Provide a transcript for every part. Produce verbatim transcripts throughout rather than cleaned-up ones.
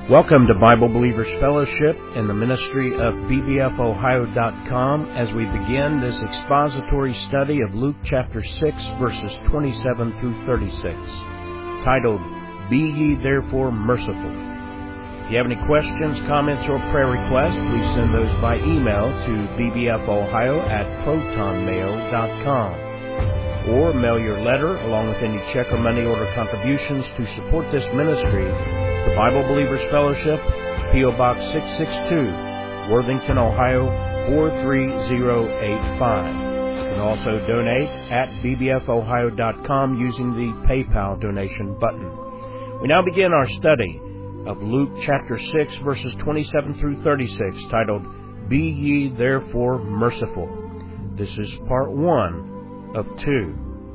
Welcome to Bible Believers Fellowship in the ministry of B B F Ohio dot com as we begin this expository study of Luke chapter six, verses twenty-seven through thirty-six, titled, Be Ye Therefore Merciful. If you have any questions, comments, or prayer requests, please send those by email to b b f ohio at proton mail dot com. Or mail your letter along with any check or money order contributions to support this ministry to Bible Believers Fellowship, P O Box six sixty-two, Worthington, Ohio four three zero eight five. You can also donate at b b f ohio dot com using the PayPal donation button. We now begin our study of Luke chapter six, verses twenty-seven through thirty-six, titled, Be Ye Therefore Merciful. This is part one of two.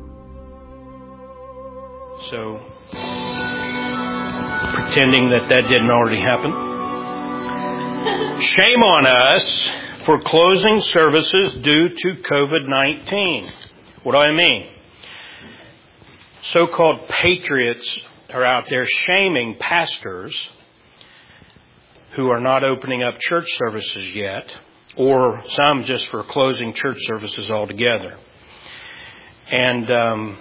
So, pretending that that didn't already happen. Shame on us for closing services due to covid nineteen. What do I mean? So-called patriots are out there shaming pastors who are not opening up church services yet, or some just for closing church services altogether. And um,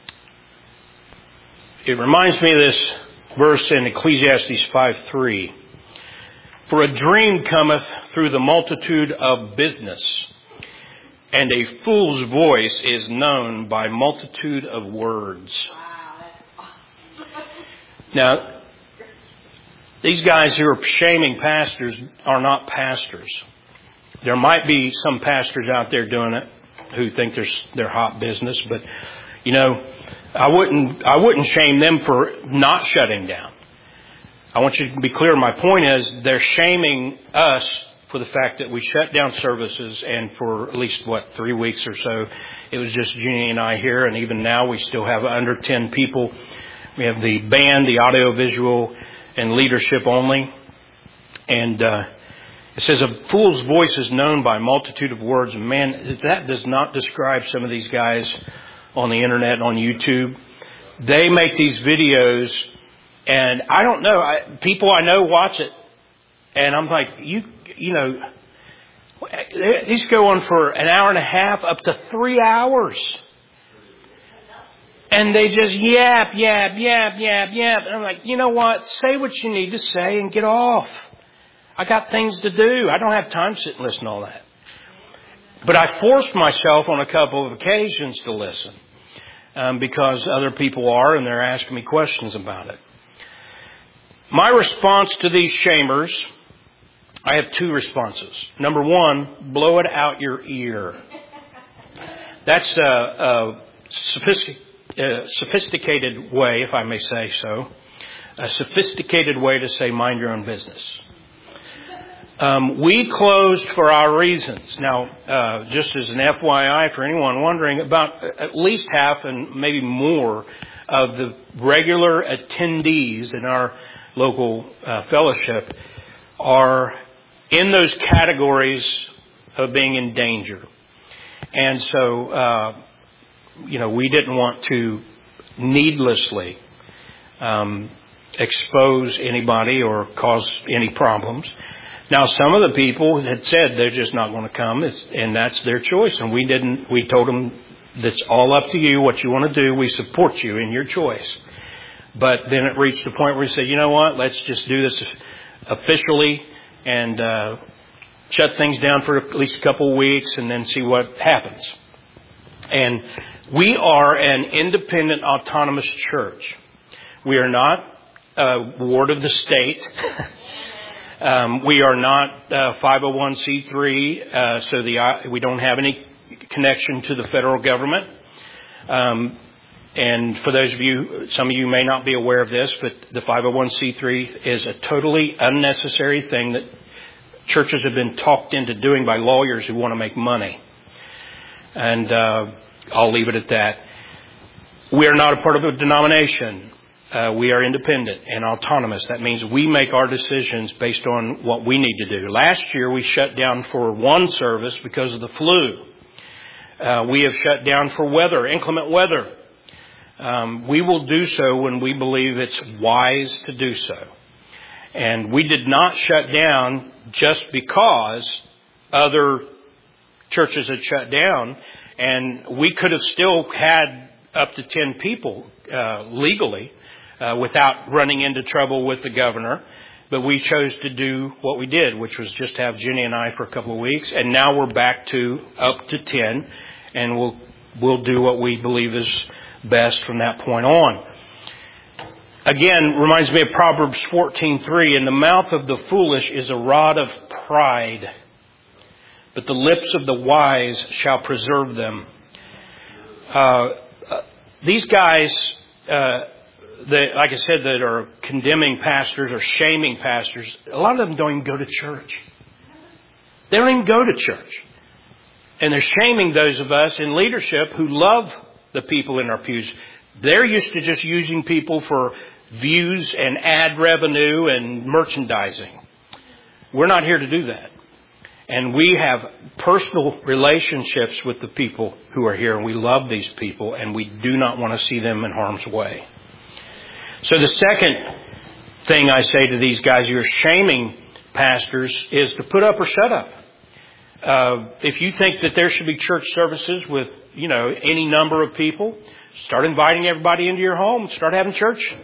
it reminds me of this verse in Ecclesiastes five three. For a dream cometh through the multitude of business, and a fool's voice is known by multitude of words. Now, these guys who are shaming pastors are not pastors. There might be some pastors out there doing it who think they're, they're hot business, but, you know, I wouldn't, I wouldn't shame them for not shutting down. I want you to be clear. My point is they're shaming us for the fact that we shut down services, and for at least, what, three weeks or so, it was just Jeannie and I here, and even now we still have under ten people. We have the band, the audio, visual, and leadership only. And uh, it says, a fool's voice is known by a multitude of words. And man, that does not describe some of these guys on the internet and on YouTube. They make these videos, and I don't know, I, people I know watch it. And I'm like, you, you know, these go on for an hour and a half, up to three hours. And they just yap, yap, yap, yap, yap. And I'm like, you know what? Say what you need to say and get off. I got things to do. I don't have time to sit and listen to all that. But I forced myself on a couple of occasions to listen um, because other people are, and they're asking me questions about it. My response to these shamers, I have two responses. Number one, blow it out your ear. That's a, a sophisticated. A sophisticated way, if I may say so, a sophisticated way to say mind your own business. Um, we closed for our reasons. Now, uh, just as an F Y I for anyone wondering, about at least half and maybe more of the regular attendees in our local uh, fellowship are in those categories of being in danger. And so, uh, you know, we didn't want to needlessly um, expose anybody or cause any problems. Now, some of the people had said they're just not going to come, it's, and that's their choice. And we didn't. We told them that's all up to you. What you want to do, we support you in your choice. But then it reached the point where we said, you know what? Let's just do this officially and uh, shut things down for at least a couple of weeks, and then see what happens. And we are an independent, autonomous church. We are not a ward of the state. um, we are not uh, five oh one c three, uh, so the uh, we don't have any connection to the federal government. Um, and for those of you, some of you may not be aware of this, but the five oh one c three is a totally unnecessary thing that churches have been talked into doing by lawyers who want to make money. And uh, I'll leave it at that. We are not a part of a denomination. Uh, we are independent and autonomous. That means we make our decisions based on what we need to do. Last year, we shut down for one service because of the flu. Uh, we have shut down for weather, inclement weather. Um, we will do so when we believe it's wise to do so. And we did not shut down just because other churches had shut down. And we could have still had up to ten people uh, legally uh, without running into trouble with the governor. But we chose to do what we did, which was just have Jenny and I for a couple of weeks. And now we're back to up to ten. And we'll we'll do what we believe is best from that point on. Again, reminds me of Proverbs fourteen three. In the mouth of the foolish is a rod of pride, but the lips of the wise shall preserve them. Uh, uh, these guys, uh, that, like I said, that are condemning pastors or shaming pastors, a lot of them don't even go to church. They don't even go to church. And they're shaming those of us in leadership who love the people in our pews. They're used to just using people for views and ad revenue and merchandising. We're not here to do that. And we have personal relationships with the people who are here, and we love these people, and we do not want to see them in harm's way. So the second thing I say to these guys who are shaming pastors is to put up or shut up. Uh, if you think that there should be church services with, you know, any number of people, start inviting everybody into your home. Start having church.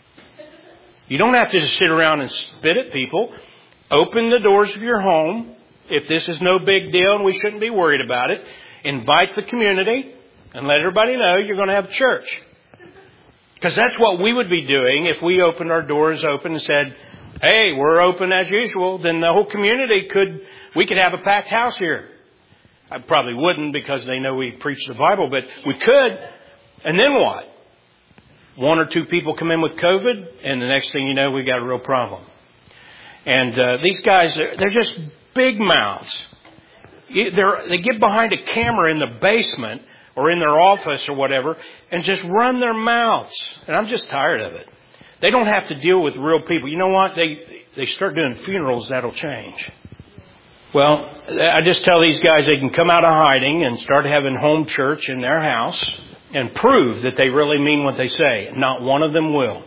You don't have to just sit around and spit at people. Open the doors of your home. If this is no big deal and we shouldn't be worried about it, invite the community and let everybody know you're going to have church. Because that's what we would be doing if we opened our doors open and said, hey, we're open as usual. Then the whole community could, we could have a packed house here. I probably wouldn't because they know we preach the Bible, but we could. And then what? One or two people come in with COVID, and the next thing you know, we got a real problem. And uh, these guys, they're, they're just big mouths. They're, they get behind a camera in the basement or in their office or whatever and just run their mouths. And I'm just tired of it. They don't have to deal with real people. You know what? They they start doing funerals, that'll change. Well, I just tell these guys they can come out of hiding and start having home church in their house and prove that they really mean what they say. Not one of them will.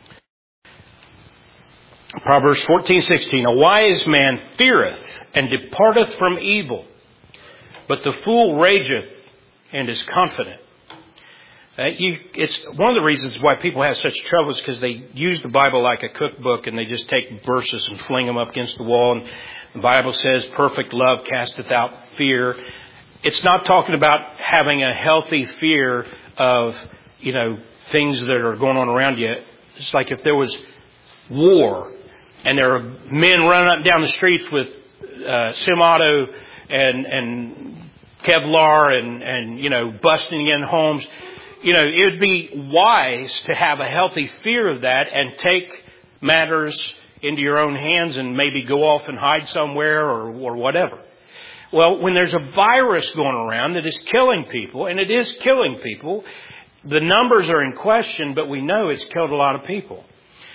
Proverbs fourteen sixteen. A wise man feareth and departeth from evil, but the fool rageth and is confident. Uh, you, it's one of the reasons why people have such trouble is because they use the Bible like a cookbook and they just take verses and fling them up against the wall. And the Bible says, perfect love casteth out fear. It's not talking about having a healthy fear of, you know, things that are going on around you. It's like if there was war and there are men running up and down the streets with uh, semi-auto and, and Kevlar and, and, you know, busting in homes. You know, it would be wise to have a healthy fear of that and take matters into your own hands and maybe go off and hide somewhere or, or whatever. Well, when there's a virus going around that is killing people, and it is killing people, the numbers are in question, but we know it's killed a lot of people.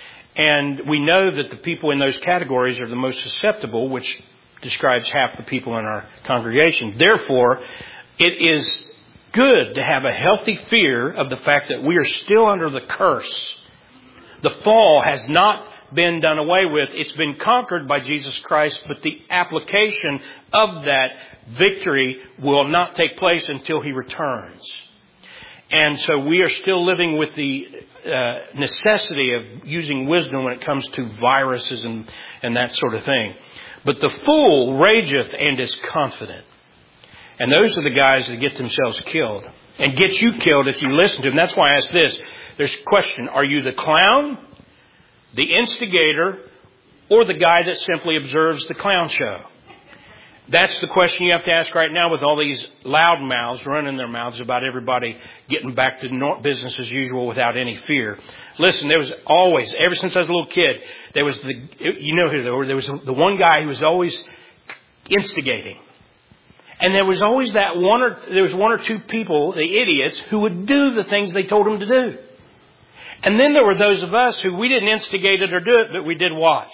And we know that the people in those categories are the most susceptible, which describes half the people in our congregation. Therefore, it is good to have a healthy fear of the fact that we are still under the curse. The fall has not been done away with. It's been conquered by Jesus Christ, but the application of that victory will not take place until He returns. And so we are still living with the uh, necessity of using wisdom when it comes to viruses and, and that sort of thing. But the fool rageth and is confident. And those are the guys that get themselves killed and get you killed if you listen to them. That's why I ask this. There's a question. Are you the clown, the instigator, or the guy that simply observes the clown show? That's the question you have to ask right now with all these loud mouths running their mouths about everybody getting back to business as usual without any fear. Listen, there was always, ever since I was a little kid, there was the, you know who there were, there was the one guy who was always instigating. And there was always that one or, there was one or two people, the idiots, who would do the things they told them to do. And then there were those of us who we didn't instigate it or do it, but we did watch.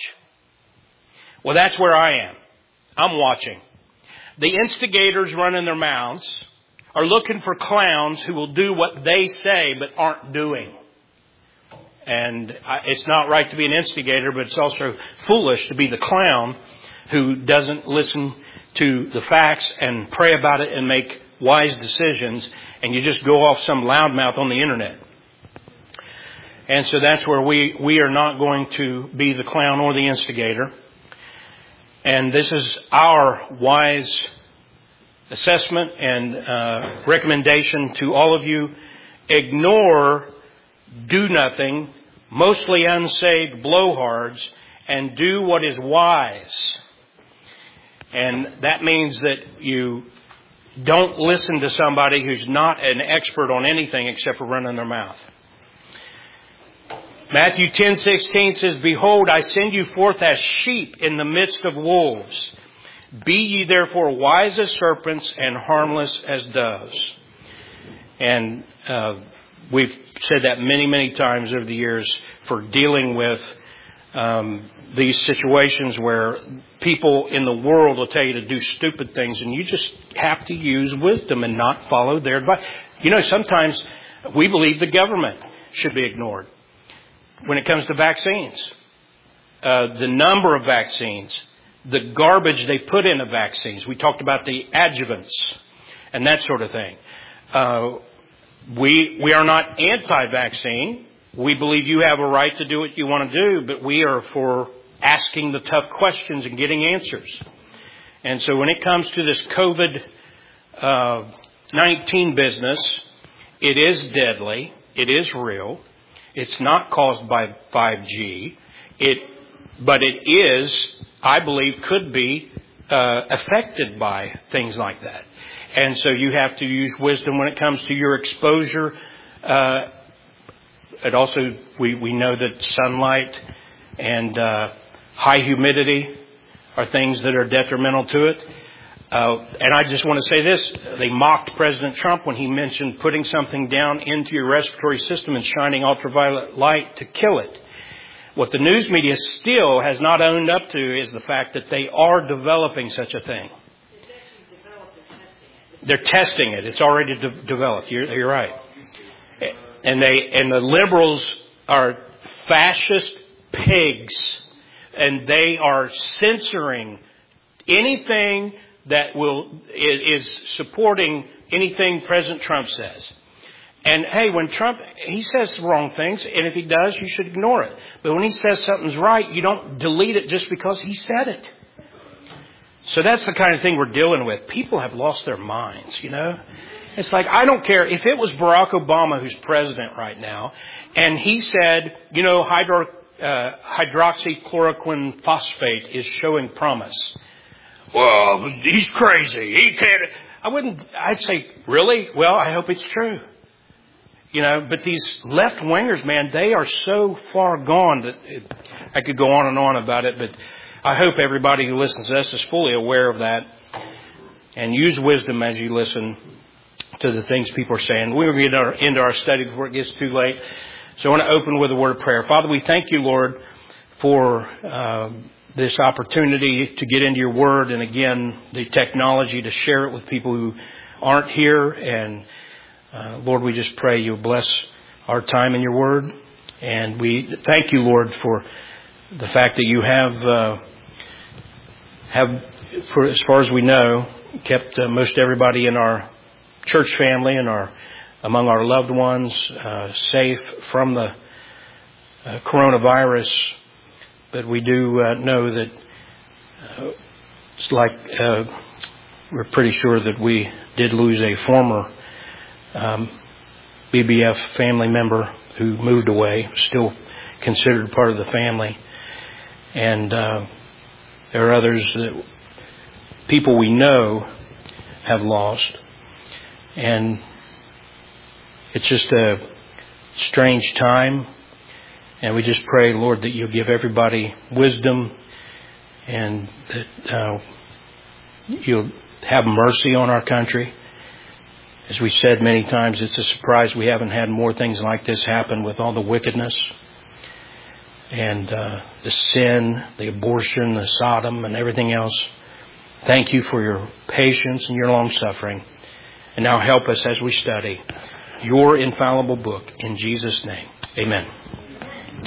Well, that's where I am. I'm watching. The instigators running their mouths are looking for clowns who will do what they say but aren't doing. And it's not right to be an instigator, but it's also foolish to be the clown who doesn't listen to the facts and pray about it and make wise decisions, and you just go off some loudmouth on the internet. And so that's where we, we are not going to be the clown or the instigator. And this is our wise assessment and uh, recommendation to all of you. Ignore, do nothing, mostly unsaved blowhards, and do what is wise. And that means that you don't listen to somebody who's not an expert on anything except for running their mouth. Matthew ten sixteen says, Behold, I send you forth as sheep in the midst of wolves. Be ye therefore wise as serpents and harmless as doves. And uh, we've said that many, many times over the years for dealing with um, these situations where people in the world will tell you to do stupid things, and you just have to use wisdom and not follow their advice. You know, sometimes we believe the government should be ignored when it comes to vaccines. Uh, the number of vaccines, the garbage they put into vaccines. We talked about the adjuvants and that sort of thing. Uh, we we are not anti-vaccine. We believe you have a right to do what you want to do, but we are for asking the tough questions and getting answers. And so when it comes to this COVID nineteen uh, business, it is deadly. It is real. It's not caused by five G. It, but it is, I believe, could be uh, affected by things like that. And so you have to use wisdom when it comes to your exposure. Uh, it also, we, we know that sunlight and uh, high humidity are things that are detrimental to it. Uh, and I just want to say this. They mocked President Trump when he mentioned putting something down into your respiratory system and shining ultraviolet light to kill it. What the news media still has not owned up to is the fact that they are developing such a thing. They're testing it. It's already de- developed. You're, you're right. And they and the liberals are fascist pigs, and they are censoring anything that will is supporting anything President Trump says. And hey, when Trump, he says wrong things, and if he does, you should ignore it. But when he says something's right, you don't delete it just because he said it. So that's the kind of thing we're dealing with. People have lost their minds, you know. It's like, I don't care if it was Barack Obama who's president right now, and he said, you know, hydro, uh, hydroxychloroquine phosphate is showing promise. Well, he's crazy. He can't. I wouldn't, I'd say, really? Well, I hope it's true. You know, but these left-wingers, man, they are so far gone that it, I could go on and on about it, but I hope everybody who listens to us is fully aware of that, and use wisdom as you listen to the things people are saying. We're going to get our, into our study before it gets too late. So I want to open with a word of prayer. Father, we thank you, Lord, for uh, this opportunity to get into your word, and again, the technology to share it with people who aren't here. And uh, Lord, we just pray you bless our time in your word. And we thank you, Lord, for the fact that you have, uh, have, for as far as we know, kept uh, most everybody in our church family and our among our loved ones uh, safe from the uh, coronavirus. But we do uh, know that uh, it's like uh, we're pretty sure that we did lose a former um, B B F family member who moved away, still considered part of the family. And uh, there are others that people we know have lost. And it's just a strange time. And we just pray, Lord, that you'll give everybody wisdom, and that uh, you'll have mercy on our country. As we said many times, it's a surprise we haven't had more things like this happen with all the wickedness and uh, the sin, the abortion, the Sodom, and everything else. Thank you for your patience and your long suffering. And now help us as we study your infallible book. In Jesus' name, amen.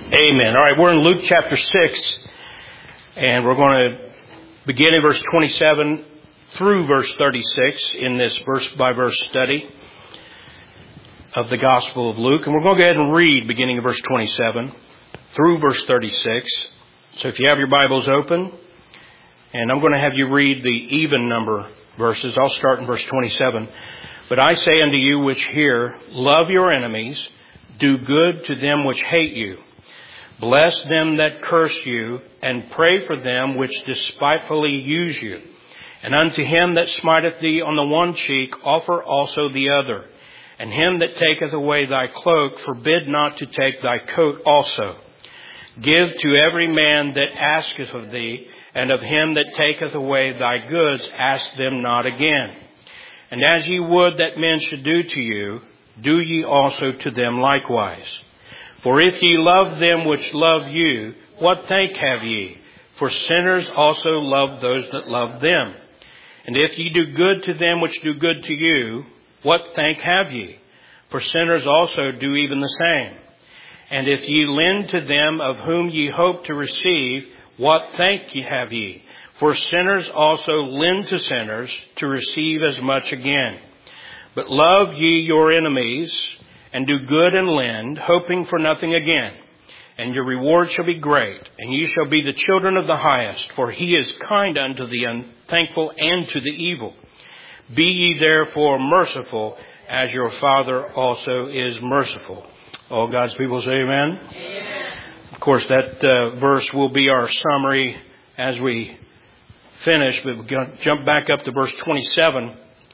Amen. All right, we're in Luke chapter six, and we're going to begin in verse twenty-seven through verse thirty-six in this verse-by-verse study of the Gospel of Luke. And we're going to go ahead and read beginning of verse twenty-seven through verse thirty-six. So if you have your Bibles open, and I'm going to have you read the even number verses. I'll start in verse twenty-seven. But I say unto you which hear, love your enemies, do good to them which hate you. Bless them that curse you, and pray for them which despitefully use you. And unto him that smiteth thee on the one cheek, offer also the other. And him that taketh away thy cloak, forbid not to take thy coat also. Give to every man that asketh of thee, and of him that taketh away thy goods, ask them not again. And as ye would that men should do to you, do ye also to them likewise. For if ye love them which love you, what thank have ye? For sinners also love those that love them. And if ye do good to them which do good to you, what thank have ye? For sinners also do even the same. And if ye lend to them of whom ye hope to receive, what thank ye have ye? For sinners also lend to sinners to receive as much again. But love ye your enemies, and do good and lend, hoping for nothing again. And your reward shall be great, and ye shall be the children of the highest, for he is kind unto the unthankful and to the evil. Be ye therefore merciful, as your Father also is merciful. All God's people say amen. Amen. Of course, that uh, verse will be our summary as we finish, but we're going to jump back up to verse twenty-seven.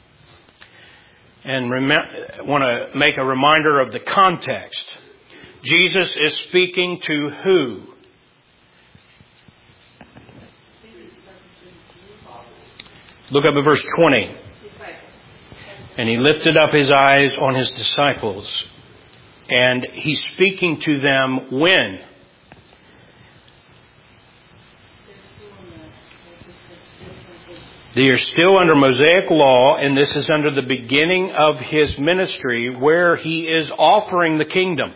And rem- want to make a reminder of the context. Jesus is speaking to who? Look up at verse twenty. And he lifted up his eyes on his disciples. And he's speaking to them when? They are still under Mosaic law, and this is under the beginning of his ministry where he is offering the kingdom.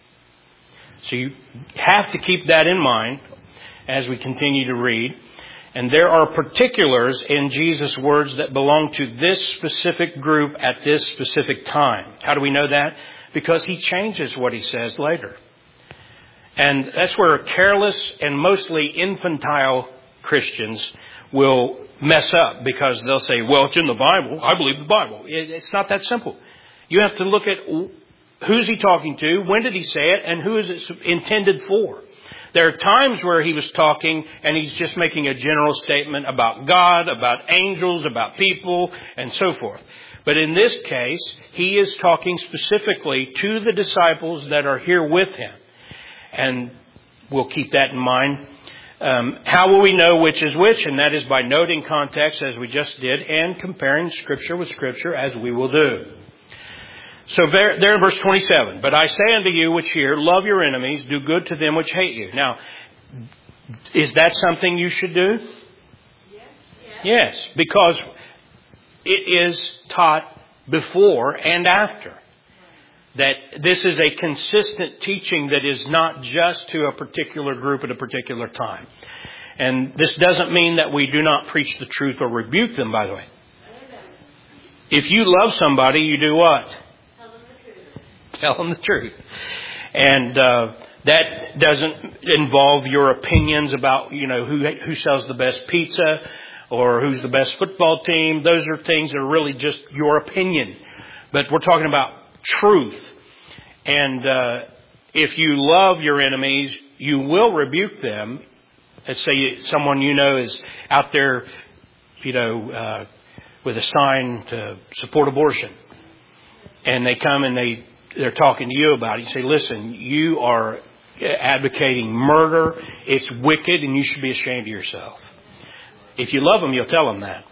So you have to keep that in mind as we continue to read. And there are particulars in Jesus' words that belong to this specific group at this specific time. How do we know that? Because he changes what he says later. And that's where careless and mostly infantile Christians will mess up, because they'll say, well, it's in the Bible. I believe the Bible. It's not that simple. You have to look at who's he talking to, when did he say it, and who is it intended for. There are times where he was talking and he's just making a general statement about God, about angels, about people, and so forth. But in this case, he is talking specifically to the disciples that are here with him. And we'll keep that in mind. Um, how will we know which is which? And that is by noting context, as we just did, and comparing Scripture with Scripture, as we will do. So there, there in verse twenty-seven, but I say unto you which hear, love your enemies, do good to them which hate you. Now, is that something you should do? Yes. Yes, because it is taught before and after. That this is a consistent teaching that is not just to a particular group at a particular time. And this doesn't mean that we do not preach the truth or rebuke them, by the way. If you love somebody, you do what? Tell them the truth. Tell them the truth. And uh, that doesn't involve your opinions about, you know, who who sells the best pizza or who's the best football team. Those are things that are really just your opinion. But we're talking about truth. And uh, if you love your enemies, you will rebuke them. Let's say you, someone you know is out there, you know, uh, with a sign to support abortion. And they come and they, they're talking to you about it. You say, listen, you are advocating murder. It's wicked and you should be ashamed of yourself. If you love them, you'll tell them that.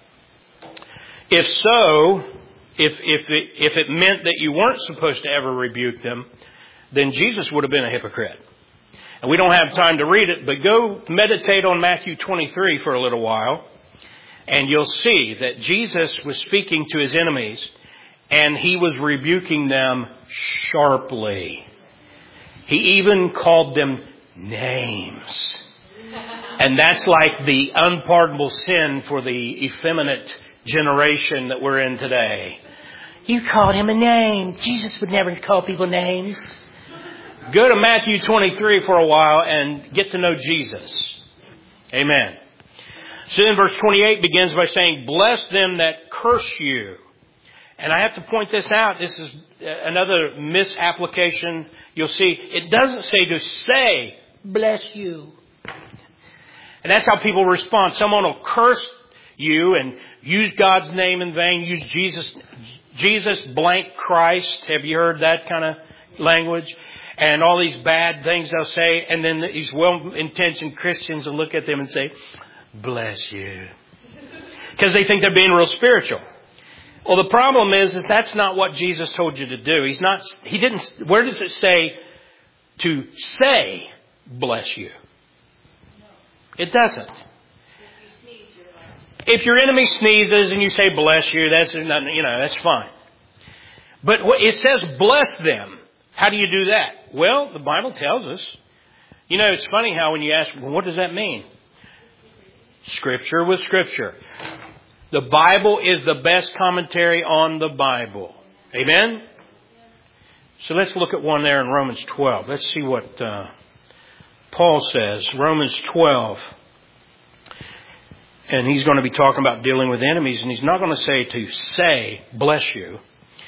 If so, If if it, if it meant that you weren't supposed to ever rebuke them, then Jesus would have been a hypocrite. And we don't have time to read it, but go meditate on Matthew twenty-three for a little while, and you'll see that Jesus was speaking to his enemies, and he was rebuking them sharply. He even called them names. And that's like the unpardonable sin for the effeminate generation that we're in today. You called him a name. Jesus would never call people names. Go to Matthew twenty-three for a while and get to know Jesus. Amen. So then verse twenty-eight begins by saying, bless them that curse you. And I have to point this out. This is another misapplication. You'll see, it doesn't say to say, bless you. And that's how people respond. Someone will curse you and use God's name in vain, use Jesus, Jesus blank Christ. Have you heard that kind of language? And all these bad things they'll say. And then these well-intentioned Christians will look at them and say, bless you. Because they think they're being real spiritual. Well, the problem is, is that's not what Jesus told you to do. He's not, he didn't, where does it say to say, bless you? It doesn't. If your enemy sneezes and you say, bless you, that's, you know, that's fine. But it says, bless them. How do you do that? Well, the Bible tells us. You know, it's funny how when you ask, well, what does that mean? Scripture with Scripture. The Bible is the best commentary on the Bible. Amen? So let's look at one there in Romans twelve. Let's see what uh, Paul says. Romans twelve. And he's going to be talking about dealing with enemies. And he's not going to say to say, bless you.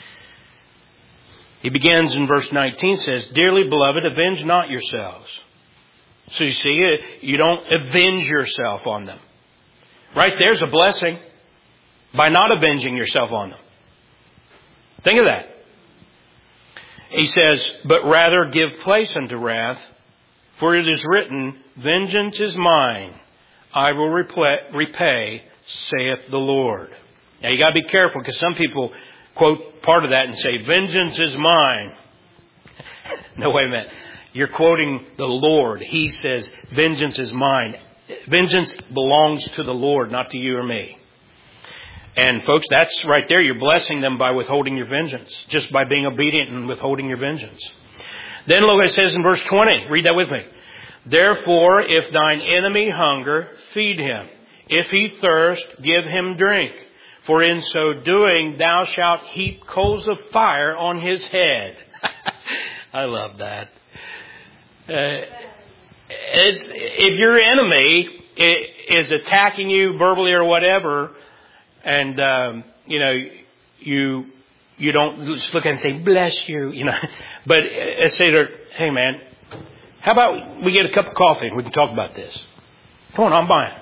He begins in verse nineteen, says, dearly beloved, avenge not yourselves. So you see, you don't avenge yourself on them. Right there's a blessing by not avenging yourself on them. Think of that. He says, but rather give place unto wrath, for it is written, vengeance is mine, I will repay, saith the Lord. Now you got to be careful, because some people quote part of that and say, vengeance is mine. No, wait a minute. You're quoting the Lord. He says, vengeance is mine. Vengeance belongs to the Lord, not to you or me. And folks, that's right there. You're blessing them by withholding your vengeance. Just by being obedient and withholding your vengeance. Then look what it says in verse twenty. Read that with me. Therefore, if thine enemy hunger, feed him. If he thirst, give him drink. For in so doing, thou shalt heap coals of fire on his head. I love that. Uh, it's, if your enemy is attacking you verbally or whatever, and um, you know you you don't just look and say bless you, you know, but uh, say to her, hey man, how about we get a cup of coffee and we can talk about this? Come on, I'm buying.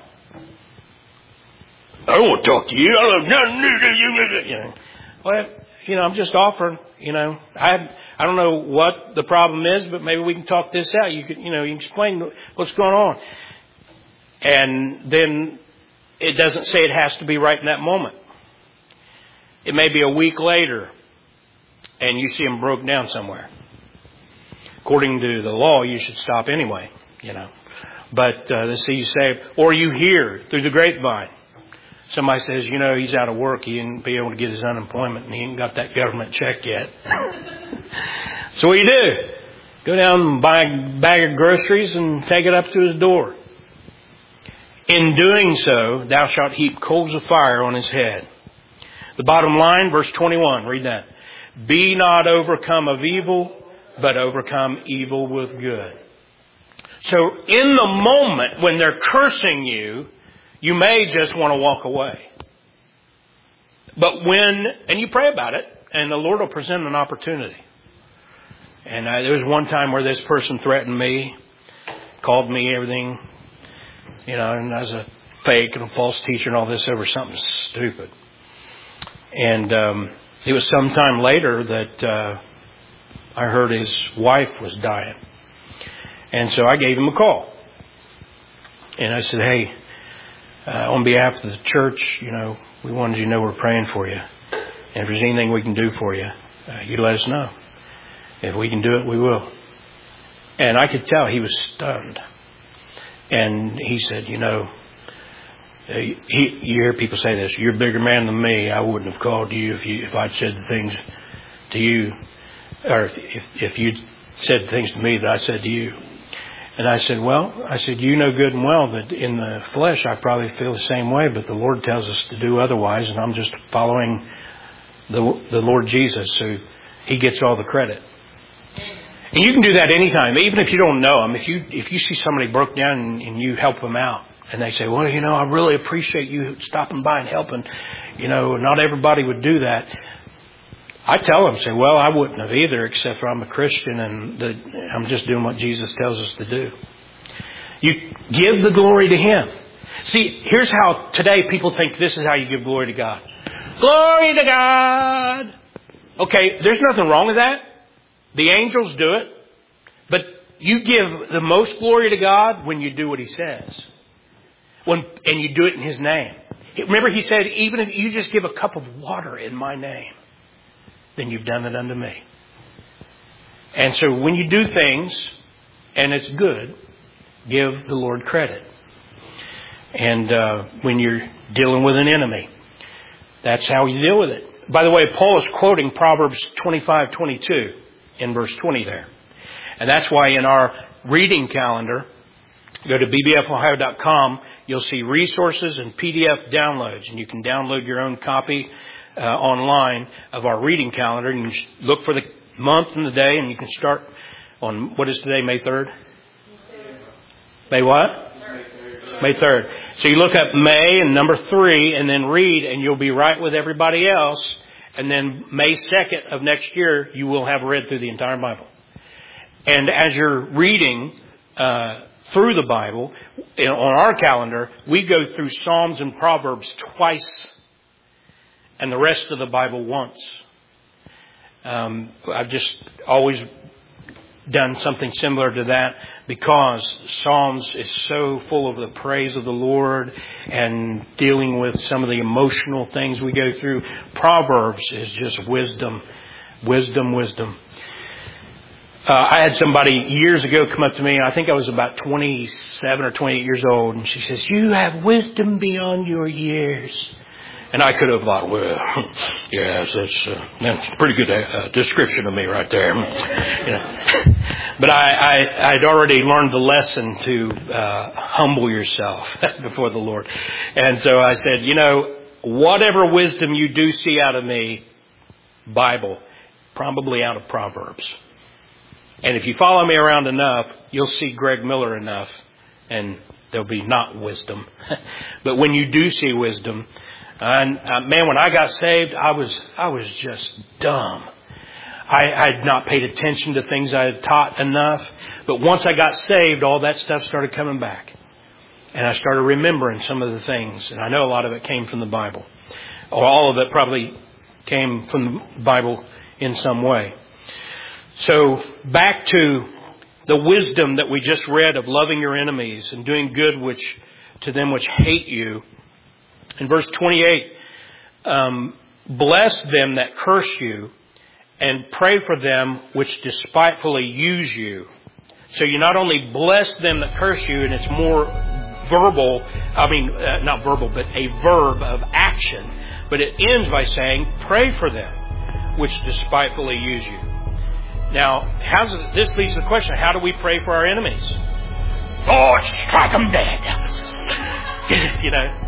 I don't want to talk to you. I love nothing new to you. You know, well, you know, I'm just offering. You know, I I don't know what the problem is, but maybe we can talk this out. You can, you know, you can explain what's going on, and then it doesn't say it has to be right in that moment. It may be a week later, and you see him broke down somewhere. According to the law, you should stop anyway. You know, but uh, let's see, you say, or you hear through the grapevine. Somebody says, you know, he's out of work. He didn't be able to get his unemployment and he ain't got that government check yet. So what do you do? Go down and buy a bag of groceries and take it up to his door. In doing so, thou shalt heap coals of fire on his head. The bottom line, verse twenty-one, read that. Be not overcome of evil, but overcome evil with good. So in the moment when they're cursing you, you may just want to walk away. But when, and you pray about it, and the Lord will present an opportunity. And I, there was one time where this person threatened me, called me everything, you know, and I was a fake and a false teacher and all this over something stupid. And um, it was some time later that uh, I heard his wife was dying. And so I gave him a call. And I said, hey, Uh, on behalf of the church, you know, we wanted you to know we're praying for you. And if there's anything we can do for you, uh, you let us know. If we can do it, we will. And I could tell he was stunned. And he said, you know, uh, he, you hear people say this, you're a bigger man than me. I wouldn't have called you if you if I'd said the things to you, or if if, if you'd said the things to me that I said to you. And I said, well, I said, you know good and well that in the flesh I probably feel the same way, but the Lord tells us to do otherwise, and I'm just following the the Lord Jesus, so He gets all the credit. And you can do that anytime, even if you don't know Him. If you if you see somebody broke down and, and you help them out, and they say, well, you know, I really appreciate you stopping by and helping. You know, not everybody would do that. I tell them, say, well, I wouldn't have either, except for I'm a Christian and the, I'm just doing what Jesus tells us to do. You give the glory to Him. See, here's how today people think this is how you give glory to God. Glory to God. Okay, there's nothing wrong with that. The angels do it. But you give the most glory to God when you do what He says. When, and you do it in His name. Remember, He said, even if you just give a cup of water in my name, then you've done it unto me. And so when you do things and it's good, give the Lord credit. And uh, when you're dealing with an enemy, that's how you deal with it. By the way, Paul is quoting Proverbs twenty-five twenty-two in verse twenty there. And that's why in our reading calendar, go to b b f ohio dot com, you'll see resources and P D F downloads. And you can download your own copy Uh, online of our reading calendar, and you can look for the month and the day, and you can start on, what is today, May third? May what? May third. So you look up May and number three and then read, and you'll be right with everybody else. And then May second of next year, you will have read through the entire Bible. And as you're reading uh, through the Bible, on our calendar, we go through Psalms and Proverbs twice and the rest of the Bible once. Um, I've just always done something similar to that because Psalms is so full of the praise of the Lord and dealing with some of the emotional things we go through. Proverbs is just wisdom, wisdom, wisdom. Uh, I had somebody years ago come up to me. I think I was about twenty-seven or twenty-eight years old. And she says, you have wisdom beyond your years. And I could have thought, well, yes, that's, uh, that's a pretty good uh, description of me right there. You know. But I, I, I'd already learned the lesson to uh, humble yourself before the Lord. And so I said, you know, whatever wisdom you do see out of me, Bible, probably out of Proverbs. And if you follow me around enough, you'll see Greg Miller enough, and there'll be not wisdom. But when you do see wisdom, and uh, man, when I got saved, I was I was just dumb. I, I had not paid attention to things I had taught enough. But once I got saved, all that stuff started coming back. And I started remembering some of the things. And I know a lot of it came from the Bible. Or all of it probably came from the Bible in some way. So back to the wisdom that we just read of loving your enemies and doing good which to them which hate you. In verse twenty-eight, um, bless them that curse you and pray for them which despitefully use you. So you not only bless them that curse you, and it's more verbal, I mean, uh, not verbal, but a verb of action. But it ends by saying, pray for them which despitefully use you. Now, how's it, this leads to the question, how do we pray for our enemies? Lord, strike them dead. You know.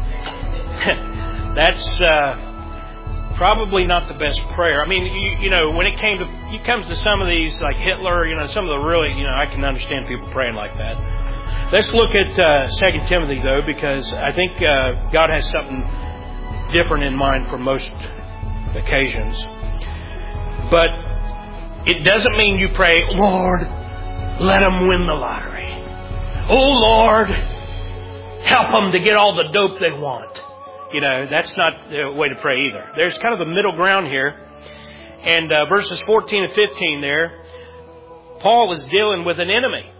That's uh, probably not the best prayer. I mean, you, you know, when it came to, it comes to some of these, like Hitler, you know, some of the really, you know, I can understand people praying like that. Let's look at uh, Second Timothy, though, because I think uh, God has something different in mind for most occasions. But it doesn't mean you pray, Lord, let them win the lottery. Oh, Lord, help them to get all the dope they want. You know, that's not the way to pray either. There's kind of a middle ground here. And uh, verses fourteen and fifteen there, Paul is dealing with an enemy.